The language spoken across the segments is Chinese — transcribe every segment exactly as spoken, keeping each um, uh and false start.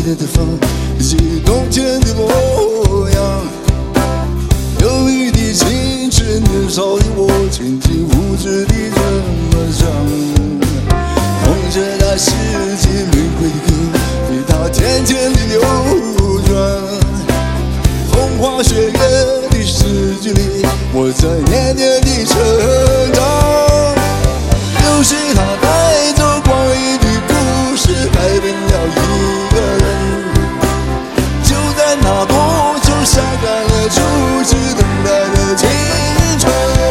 的地方，以及冬天的模样。有一滴青春年少的我，前进无知地这么想。望着那世界轮回的歌，被它天天地流转。风花雪月的世界里，我在年年地成长。又是它带走光阴的故事，改变了一个人。就在那多久晒干了初次等待的青春。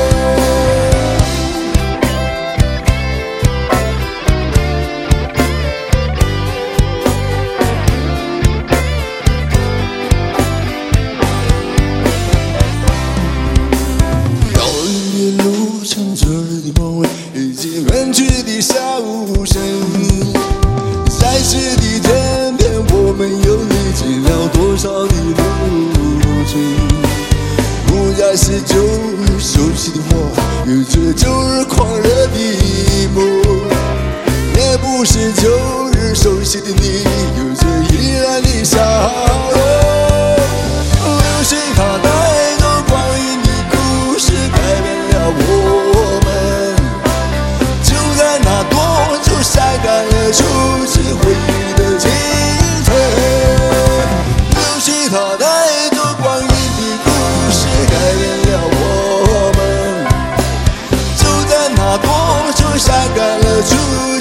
遥远的路上，昨日的梦味，以及远去的笑声。在此的天边，我们又历经了多少的路程？不再是旧日熟悉的我，有着旧日狂热的梦；也不是旧日熟悉的你，有着依然的笑容。流星它带走光阴的故事，改变了我们。就在那多久晒干了初次回忆的青春。流星它带走光阴的故事，改变了我们。就在那多久晒干了初